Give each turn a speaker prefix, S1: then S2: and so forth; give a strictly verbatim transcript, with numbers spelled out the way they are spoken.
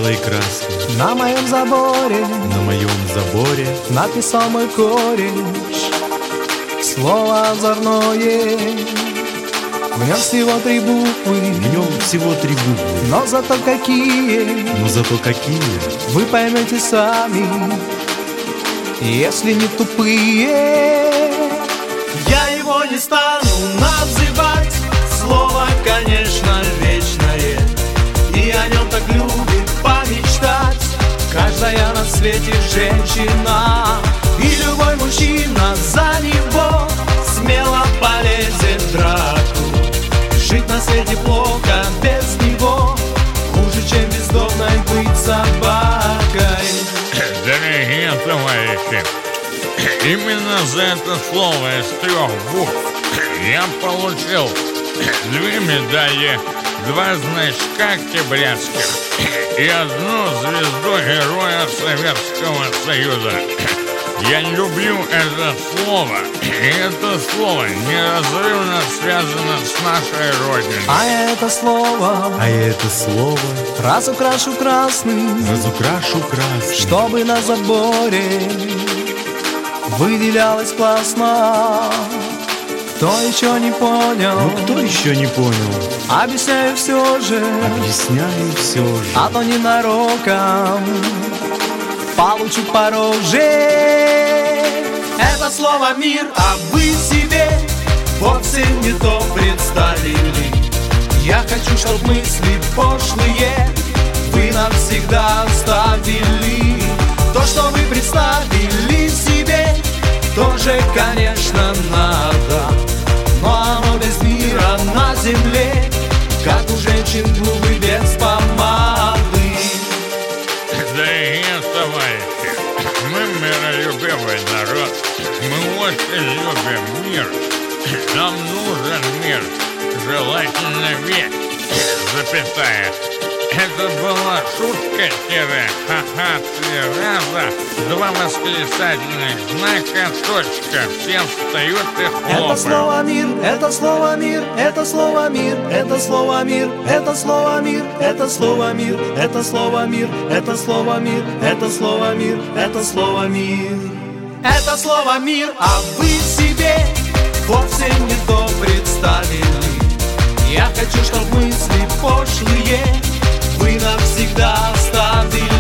S1: белой краской
S2: на моем заборе,
S1: на моем заборе
S2: написал мой кореш слово озорное. В нем всего три буквы,
S1: в нем всего три буквы,
S2: но зато какие,
S1: но зато какие,
S2: вы поймете сами, если не тупые. Я его не стану называть, слово, конечно, вечное, и о нем так любит помечтать каждая на свете женщина. И любой мужчина за него смело полезет в драку. Жить на свете плохо без него, хуже, чем бездомной быть собакой.
S3: Дорогие товарищи, именно за это слово из трех букв я получил две медали, два значка октябрятских и одну звезду Героя Советского Союза. Я люблю это слово, и это слово неразрывно связано с нашей Родиной.
S2: А это слово,
S1: а это слово
S2: разукрашу красным,
S1: разукрашу красным,
S2: чтобы на заборе выделялось классно. Кто еще не понял?
S1: Ну кто еще не понял?
S2: Объясняю все же,
S1: объясняю все же,
S2: а то ненароком получу по роже. Это слово мир, а вы себе вовсе не то представили. Я хочу, чтоб мысли пошлые вы навсегда оставили. То, что вы представили себе, тоже, конечно, надо, но оно без мира на земле, как у женщин губы без помады.
S3: Дорогие товарищи, мы миролюбивый народ, мы очень любим мир. Нам нужен мир, желательно весь, запятая. Это была шутка-ха-ха три раза, два восклицательных знака, точка. Все встают и хлопают.
S2: Это слово мир, это слово мир, это слово мир, это слово мир, это слово мир, это слово мир, это слово мир, это слово мир, это слово мир, это слово мир. Это слово мир, а вы себе вовсе не то представили. Я хочу, чтоб мысли пошлые вы навсегда оставили.